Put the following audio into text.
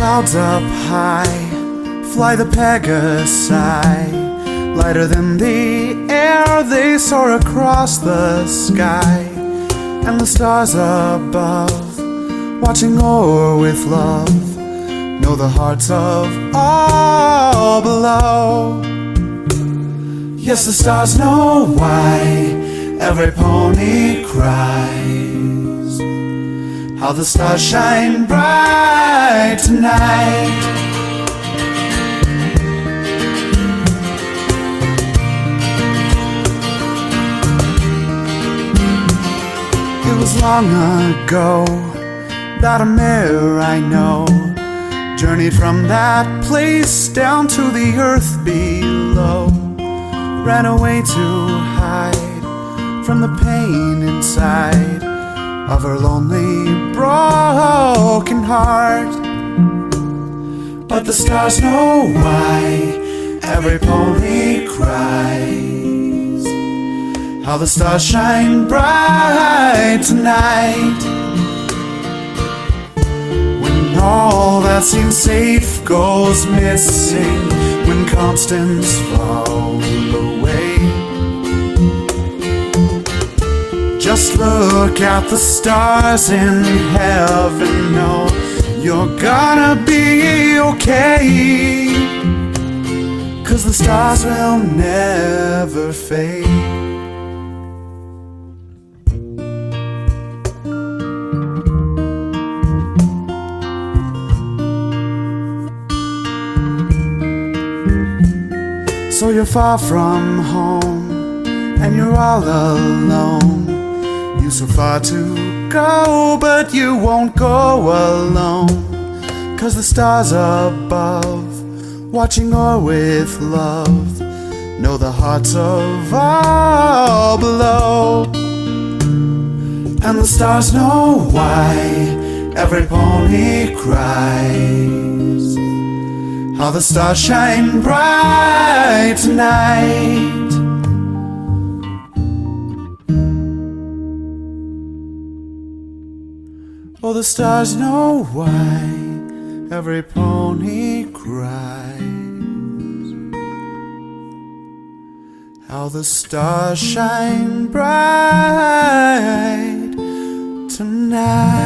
clouds up high fly the Pegasi, lighter than the air they soar across the sky. And the stars above, watching o'er with love, know the hearts of all below. Yes, the stars know why every pony cries, how the stars shine bright tonight. It was long ago that a mare I know journeyed from that place down to the earth below, ran away to hide from the pain inside of her lonely, broken heart. But the stars know why every pony cries, how the stars shine bright tonight. When all that seems safe goes missing, when constants fall away, just look at the stars in heaven, know you're gonna be okay, 'cause the stars will never fade. So you're far from home, and you're all alone. You so far to go, but you won't go alone, 'cause the stars above, watching o'er with love, know the hearts of all below. And the stars know why every pony cries, how the stars shine bright tonight. Oh, the stars know why every pony cries, how the stars shine bright tonight.